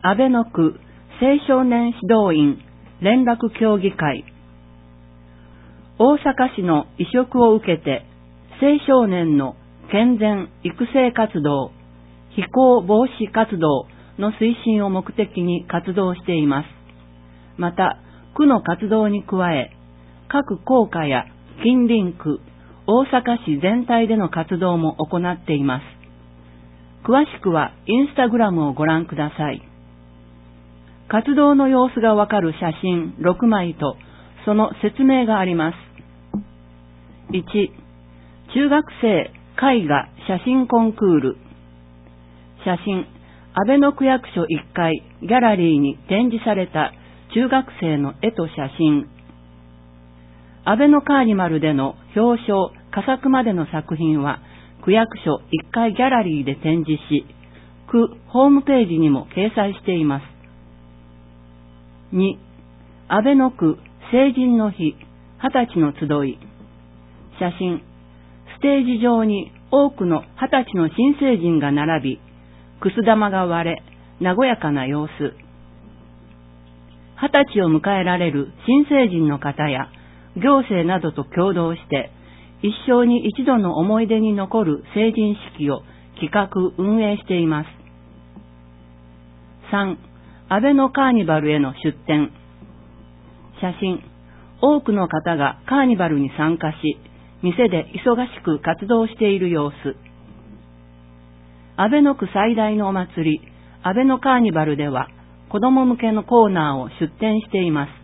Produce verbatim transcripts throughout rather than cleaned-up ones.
安倍野区青少年指導員連絡協議会。大阪市の委嘱を受けて青少年の健全育成活動、非行防止活動の推進を目的に活動しています。また、区の活動に加え、各校下や近隣区、大阪市全体での活動も行っています。詳しくはインスタグラムをご覧ください。活動の様子がわかる写真ろくまいとその説明があります。いち、中学生絵画写真コンクール。写真、安倍野区役所いっかいギャラリーに展示された中学生の絵と写真。安倍野カーニバルでの表彰、佳作までの作品は区役所いっかいギャラリーで展示し、区ホームページにも掲載しています。に、安倍野区成人の日、はたちの集い。写真、ステージ上に多くのはたちの新成人が並び、くす玉が割れ、和やかな様子。はたちを迎えられる新成人の方や行政などと共同して、一生に一度の思い出に残る成人式を企画運営しています。さん、安倍野カーニバルへの出展。写真、多くの方がカーニバルに参加し、店で忙しく活動している様子。安倍野区最大のお祭り、安倍野カーニバルでは、子ども向けのコーナーを出展しています。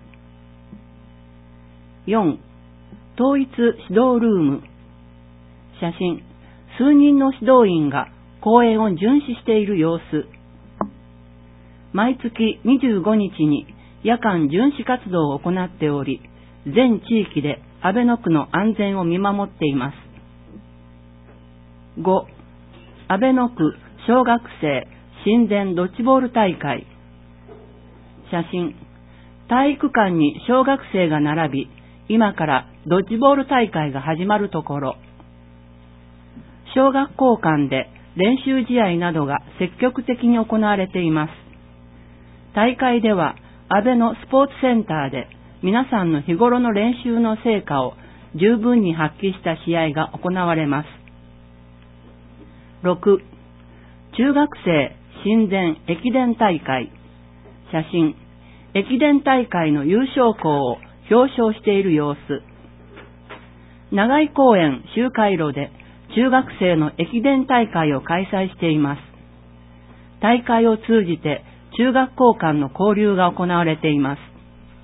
よん、統一指導ルーム。写真、数人の指導員が講演を巡視している様子。毎月にじゅうごにちに夜間巡視活動を行っており、全地域で安倍野区の安全を見守っています。ご、安倍野区小学生親善ドッジボール大会。写真、体育館に小学生が並び、今からドッジボール大会が始まるところ。小学校間で練習試合などが積極的に行われています。大会では安倍野スポーツセンターで皆さんの日頃の練習の成果を十分に発揮した試合が行われます。ろく、中学生親善駅伝大会。写真、駅伝大会の優勝校を表彰している様子。長井公園周回路で中学生の駅伝大会を開催しています。大会を通じて中学校間の交流が行われています。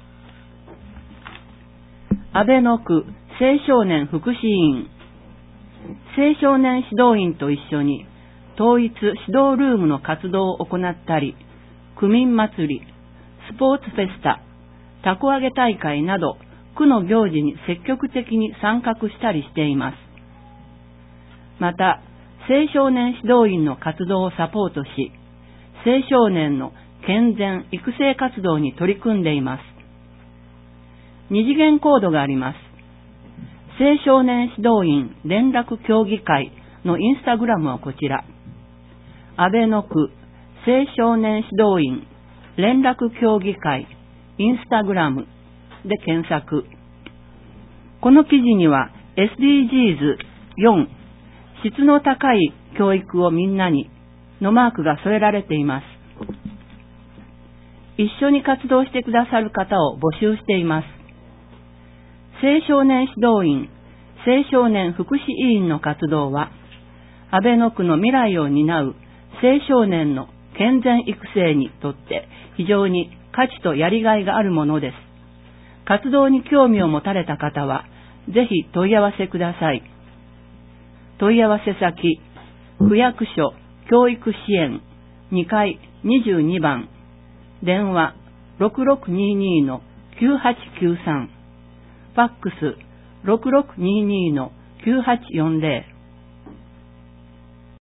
安倍野区青少年福祉委員。青少年指導員と一緒に統一指導ルームの活動を行ったり、区民祭り、スポーツフェスタ、たこ揚げ大会など区の行事に積極的に参画したりしています。また、青少年指導員の活動をサポートし、青少年の健全育成活動に取り組んでいます。二次元コードがあります。青少年指導員連絡協議会のインスタグラムはこちら。安倍野区青少年指導員連絡協議会インスタグラムで検索。この記事には エスディージーズよん 質の高い教育をみんなにのマークが添えられています。一緒に活動してくださる方を募集しています。青少年指導員、青少年福祉委員の活動は、安倍野区の未来を担う青少年の健全育成にとって非常に価値とやりがいがあるものです。活動に興味を持たれた方は、ぜひ問い合わせください。問い合わせ先、区役所教育支援にかいにじゅうにばん、電話 ろくろくにーにーのきゅうはちきゅうさん、ファックス ろくろくにーにーのきゅうはちよんぜろ